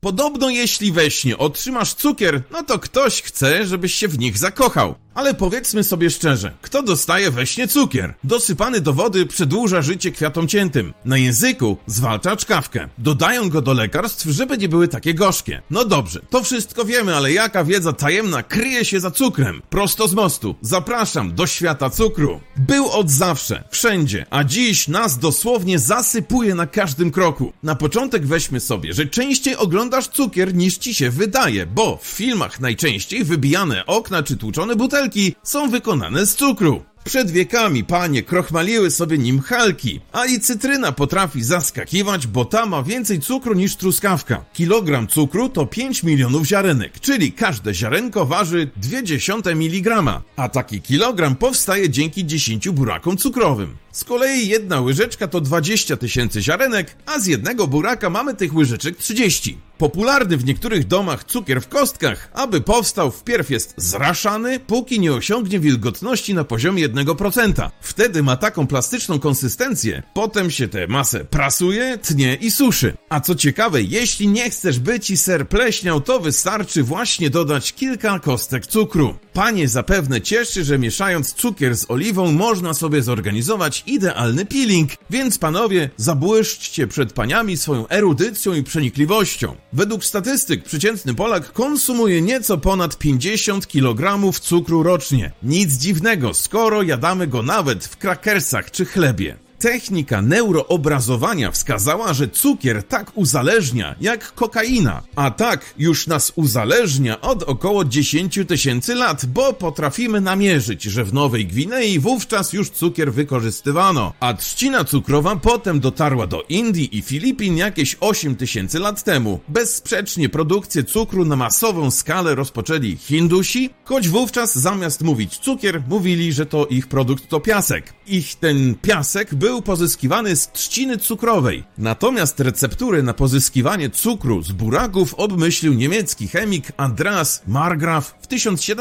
Podobno jeśli we śnie otrzymasz cukier, no to ktoś chce, żebyś się w nich zakochał. Ale powiedzmy sobie szczerze, kto dostaje we śnie cukier? Dosypany do wody przedłuża życie kwiatom ciętym. Na języku zwalcza czkawkę. Dodają go do lekarstw, żeby nie były takie gorzkie. No dobrze, to wszystko wiemy, ale jaka wiedza tajemna kryje się za cukrem? Prosto z mostu. Zapraszam do świata cukru. Był od zawsze, wszędzie, a dziś nas dosłownie zasypuje na każdym kroku. Na początek weźmy sobie, że częściej oglądasz cukier niż ci się wydaje, bo w filmach najczęściej wybijane okna czy tłuczone butelki są wykonane z cukru. Przed wiekami panie krochmaliły sobie nim chalki, a i cytryna potrafi zaskakiwać, bo ta ma więcej cukru niż truskawka. Kilogram cukru to 5 milionów ziarenek, czyli każde ziarenko waży 0,2 mg, a taki kilogram powstaje dzięki 10 burakom cukrowym. Z kolei jedna łyżeczka to 20 000 ziarenek, a z jednego buraka mamy tych łyżeczek 30. Popularny w niektórych domach cukier w kostkach, aby powstał, wpierw jest zraszany, póki nie osiągnie wilgotności na poziomie 1%. Wtedy ma taką plastyczną konsystencję, potem się tę masę prasuje, tnie i suszy. A co ciekawe, jeśli nie chcesz, by ci ser pleśniał, to wystarczy właśnie dodać kilka kostek cukru. Panie zapewne cieszy, że mieszając cukier z oliwą można sobie zorganizować idealny peeling, więc panowie, zabłyszczcie przed paniami swoją erudycją i przenikliwością. Według statystyk przeciętny Polak konsumuje nieco ponad 50 kg cukru rocznie. Nic dziwnego, skoro jadamy go nawet w krakersach czy chlebie. Technika neuroobrazowania wskazała, że cukier tak uzależnia jak kokaina, a tak już nas uzależnia od około 10 000 lat, bo potrafimy namierzyć, że w Nowej Gwinei wówczas już cukier wykorzystywano, a trzcina cukrowa potem dotarła do Indii i Filipin jakieś 8 000 lat temu. Bezsprzecznie produkcję cukru na masową skalę rozpoczęli Hindusi, choć wówczas zamiast mówić cukier, mówili, że to ich produkt to piasek. Ich ten piasek był pozyskiwany z trzciny cukrowej. Natomiast receptury na pozyskiwanie cukru z buraków obmyślił niemiecki chemik Andreas Marggraf w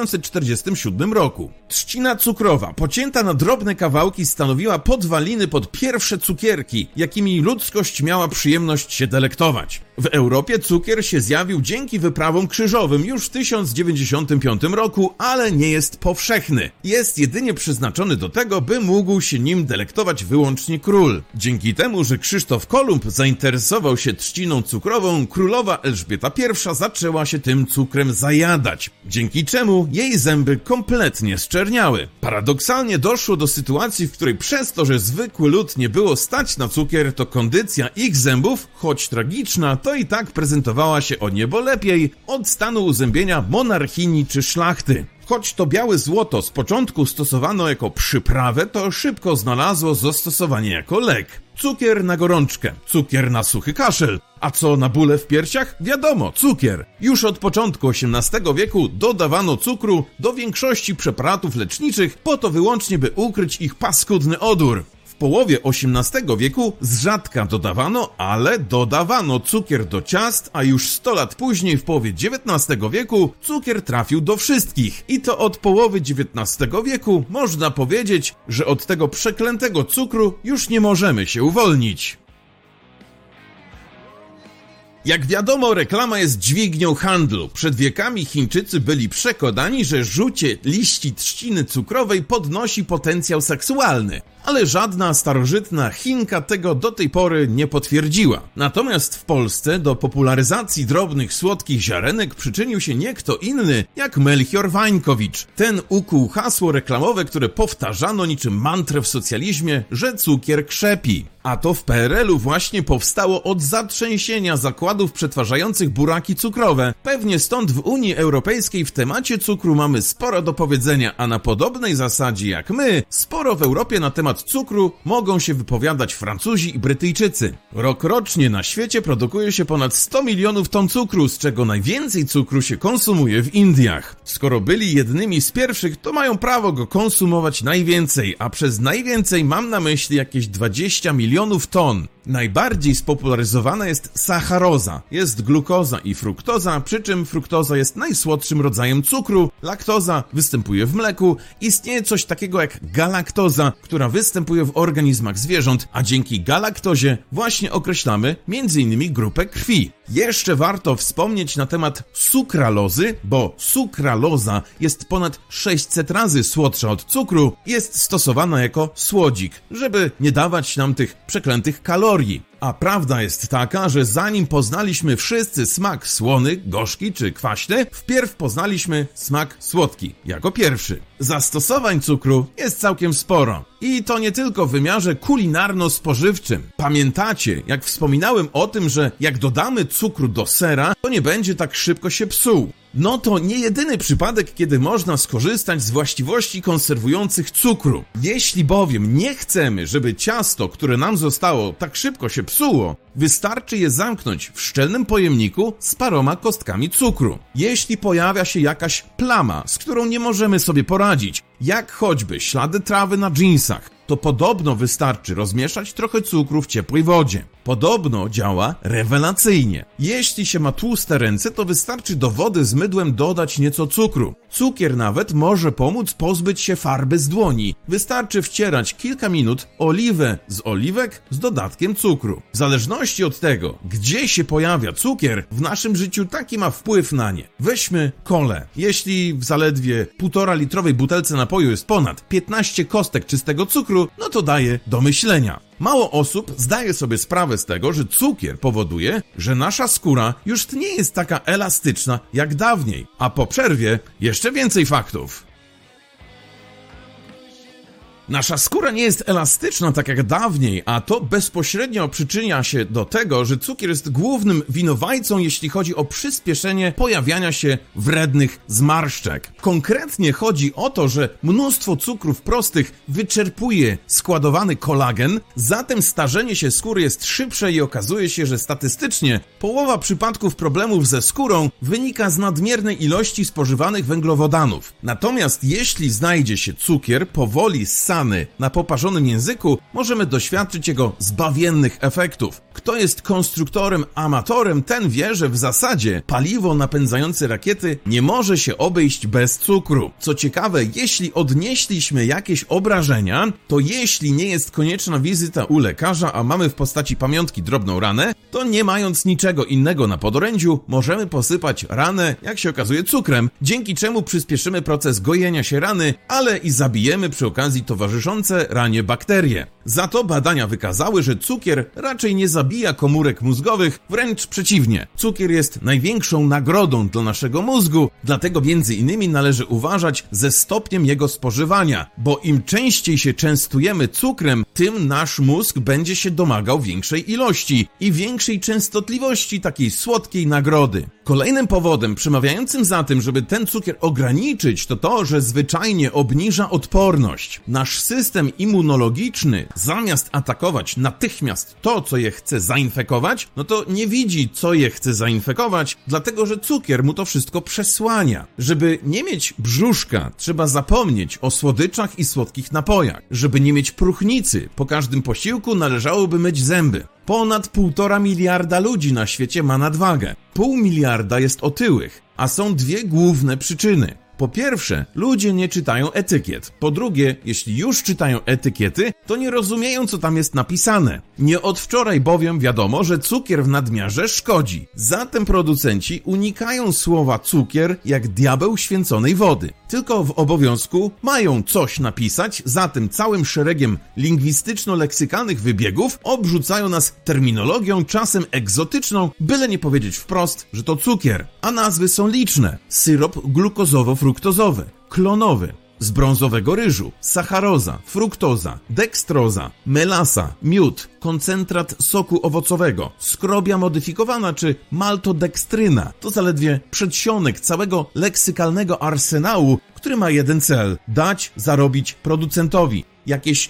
1747 roku. Trzcina cukrowa, pocięta na drobne kawałki, stanowiła podwaliny pod pierwsze cukierki, jakimi ludzkość miała przyjemność się delektować. W Europie cukier się zjawił dzięki wyprawom krzyżowym już w 1095 roku, ale nie jest powszechny. Jest jedynie przeznaczony do tego, by mógł się nim delektować wyłącznie król. Dzięki temu, że Krzysztof Kolumb zainteresował się trzciną cukrową, królowa Elżbieta I zaczęła się tym cukrem zajadać, dzięki czemu jej zęby kompletnie zczerniały. Paradoksalnie doszło do sytuacji, w której przez to, że zwykły lud nie było stać na cukier, to kondycja ich zębów, choć tragiczna, to i tak prezentowała się o niebo lepiej od stanu uzębienia monarchini czy szlachty. Choć to białe złoto z początku stosowano jako przyprawę, to szybko znalazło zastosowanie jako lek. Cukier na gorączkę, cukier na suchy kaszel. A co na bóle w piersiach? Wiadomo, cukier. Już od początku XVIII wieku dodawano cukru do większości preparatów leczniczych, po to wyłącznie, by ukryć ich paskudny odór. W połowie XVIII wieku z rzadka dodawano, ale dodawano cukier do ciast, a już 100 lat później, w połowie XIX wieku, cukier trafił do wszystkich. I to od połowy XIX wieku można powiedzieć, że od tego przeklętego cukru już nie możemy się uwolnić. Jak wiadomo, reklama jest dźwignią handlu. Przed wiekami Chińczycy byli przekonani, że rzucie liści trzciny cukrowej podnosi potencjał seksualny. Ale żadna starożytna Chinka tego do tej pory nie potwierdziła. Natomiast w Polsce do popularyzacji drobnych, słodkich ziarenek przyczynił się nie kto inny jak Melchior Wańkowicz. Ten ukuł hasło reklamowe, które powtarzano niczym mantrę w socjalizmie, że cukier krzepi. A to w PRL-u właśnie powstało od zatrzęsienia zakładów przetwarzających buraki cukrowe. Pewnie stąd w Unii Europejskiej w temacie cukru mamy sporo do powiedzenia, a na podobnej zasadzie jak my, sporo w Europie na temat cukru mogą się wypowiadać Francuzi i Brytyjczycy. Rokrocznie na świecie produkuje się ponad 100 milionów ton cukru, z czego najwięcej cukru się konsumuje w Indiach. Skoro byli jednymi z pierwszych, to mają prawo go konsumować najwięcej, a przez najwięcej mam na myśli jakieś 20 milionów ton. Najbardziej spopularyzowana jest sacharoza. Jest glukoza i fruktoza, przy czym fruktoza jest najsłodszym rodzajem cukru, laktoza występuje w mleku, istnieje coś takiego jak galaktoza, która występuje w organizmach zwierząt, a dzięki galaktozie właśnie określamy m.in. grupę krwi. Jeszcze warto wspomnieć na temat sukralozy, bo sukraloza jest ponad 600 razy słodsza od cukru, jest stosowana jako słodzik, żeby nie dawać nam tych przeklętych kalorii. A prawda jest taka, że zanim poznaliśmy wszyscy smak słony, gorzki czy kwaśny, wpierw poznaliśmy smak słodki, jako pierwszy. Zastosowań cukru jest całkiem sporo. I to nie tylko w wymiarze kulinarno-spożywczym. Pamiętacie, jak wspominałem o tym, że jak dodamy cukru do sera, to nie będzie tak szybko się psuł. No to nie jedyny przypadek, kiedy można skorzystać z właściwości konserwujących cukru. Jeśli bowiem nie chcemy, żeby ciasto, które nam zostało, tak szybko się psuło, wystarczy je zamknąć w szczelnym pojemniku z paroma kostkami cukru. Jeśli pojawia się jakaś plama, z którą nie możemy sobie poradzić, jak choćby ślady trawy na dżinsach, to podobno wystarczy rozmieszać trochę cukru w ciepłej wodzie. Podobno działa rewelacyjnie. Jeśli się ma tłuste ręce, to wystarczy do wody z mydłem dodać nieco cukru. Cukier nawet może pomóc pozbyć się farby z dłoni. Wystarczy wcierać kilka minut oliwę z oliwek z dodatkiem cukru. W zależności od tego, gdzie się pojawia cukier, w naszym życiu taki ma wpływ na nie. Weźmy kolę. Jeśli w zaledwie 1,5 litrowej butelce napoju jest ponad 15 kostek czystego cukru, no to daje do myślenia. Mało osób zdaje sobie sprawę z tego, że cukier powoduje, że nasza skóra już nie jest taka elastyczna jak dawniej. A po przerwie jeszcze więcej faktów. Nasza skóra nie jest elastyczna tak jak dawniej, a to bezpośrednio przyczynia się do tego, że cukier jest głównym winowajcą, jeśli chodzi o przyspieszenie pojawiania się wrednych zmarszczek. Konkretnie chodzi o to, że mnóstwo cukrów prostych wyczerpuje składowany kolagen, zatem starzenie się skóry jest szybsze i okazuje się, że statystycznie połowa przypadków problemów ze skórą wynika z nadmiernej ilości spożywanych węglowodanów. Natomiast jeśli znajdzie się cukier powoli ssany na poparzonym języku, możemy doświadczyć jego zbawiennych efektów. Kto jest konstruktorem amatorem, ten wie, że w zasadzie paliwo napędzające rakiety nie może się obejść bez cukru. Co ciekawe, jeśli odnieśliśmy jakieś obrażenia, to jeśli nie jest konieczna wizyta u lekarza, a mamy w postaci pamiątki drobną ranę, to nie mając niczego innego na podorędziu, możemy posypać ranę, jak się okazuje, cukrem, dzięki czemu przyspieszymy proces gojenia się rany, ale i zabijemy przy okazji towarzyszące ranie bakterie. Za to badania wykazały, że cukier raczej nie zabija komórek mózgowych, wręcz przeciwnie. Cukier jest największą nagrodą dla naszego mózgu, dlatego między innymi należy uważać ze stopniem jego spożywania, bo im częściej się częstujemy cukrem, tym nasz mózg będzie się domagał większej ilości i większej częstotliwości takiej słodkiej nagrody. Kolejnym powodem przemawiającym za tym, żeby ten cukier ograniczyć, to to, że zwyczajnie obniża odporność. Nasz system immunologiczny, zamiast atakować natychmiast to, co je chce zainfekować, no to nie widzi, co je chce zainfekować, dlatego że cukier mu to wszystko przesłania. Żeby nie mieć brzuszka, trzeba zapomnieć o słodyczach i słodkich napojach. Żeby nie mieć próchnicy, po każdym posiłku należałoby myć zęby. Ponad 1,5 miliarda ludzi na świecie ma nadwagę. 0,5 miliarda jest otyłych, a są dwie główne przyczyny. Po pierwsze, ludzie nie czytają etykiet. Po drugie, jeśli już czytają etykiety, to nie rozumieją, co tam jest napisane. Nie od wczoraj bowiem wiadomo, że cukier w nadmiarze szkodzi. Zatem producenci unikają słowa cukier jak diabeł święconej wody. Tylko w obowiązku mają coś napisać, zatem całym szeregiem lingwistyczno-leksykalnych wybiegów obrzucają nas terminologią czasem egzotyczną, byle nie powiedzieć wprost, że to cukier. A nazwy są liczne. Syrop glukozowo-fruktozowy, klonowy, z brązowego ryżu, sacharoza, fruktoza, dekstroza, melasa, miód, koncentrat soku owocowego, skrobia modyfikowana czy maltodekstryna. To zaledwie przedsionek całego leksykalnego arsenału, który ma jeden cel – dać zarobić producentowi. Jakieś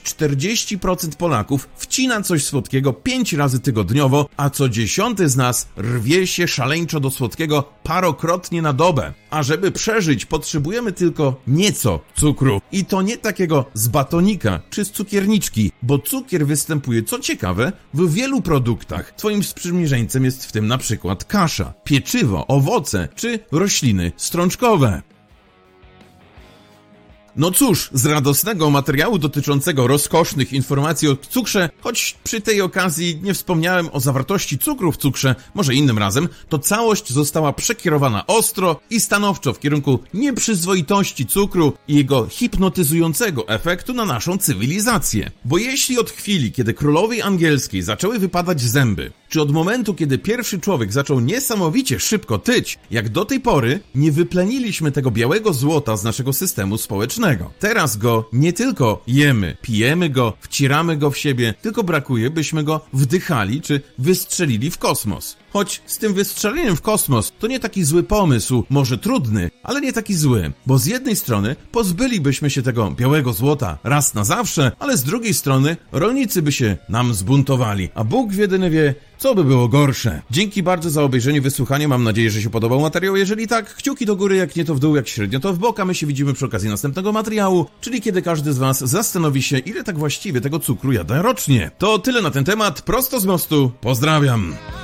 40% Polaków wcina coś słodkiego 5 razy tygodniowo, a co 10 z nas rwie się szaleńczo do słodkiego parokrotnie na dobę. A żeby przeżyć, potrzebujemy tylko nieco cukru. I to nie takiego z batonika czy z cukierniczki, bo cukier występuje, co ciekawe, w wielu produktach. Twoim sprzymierzeńcem jest w tym na przykład kasza, pieczywo, owoce czy rośliny strączkowe. No cóż, z radosnego materiału dotyczącego rozkosznych informacji o cukrze, choć przy tej okazji nie wspomniałem o zawartości cukru w cukrze, może innym razem, to całość została przekierowana ostro i stanowczo w kierunku nieprzyzwoitości cukru i jego hipnotyzującego efektu na naszą cywilizację. Bo jeśli od chwili, kiedy królowej angielskiej zaczęły wypadać zęby, czy od momentu, kiedy pierwszy człowiek zaczął niesamowicie szybko tyć, jak do tej pory nie wypleniliśmy tego białego złota z naszego systemu społecznego. Teraz go nie tylko jemy, pijemy go, wcieramy go w siebie, tylko brakuje, byśmy go wdychali czy wystrzelili w kosmos. Choć z tym wystrzeleniem w kosmos to nie taki zły pomysł, może trudny, ale nie taki zły, bo z jednej strony pozbylibyśmy się tego białego złota raz na zawsze, ale z drugiej strony rolnicy by się nam zbuntowali, a Bóg jedyny wie, co by było gorsze. Dzięki bardzo za obejrzenie i wysłuchanie, mam nadzieję, że się podobał materiał. Jeżeli tak, kciuki do góry, jak nie to w dół, jak średnio to w bok, a my się widzimy przy okazji następnego materiału, czyli kiedy każdy z was zastanowi się, ile tak właściwie tego cukru jada rocznie. To tyle na ten temat, prosto z mostu, pozdrawiam!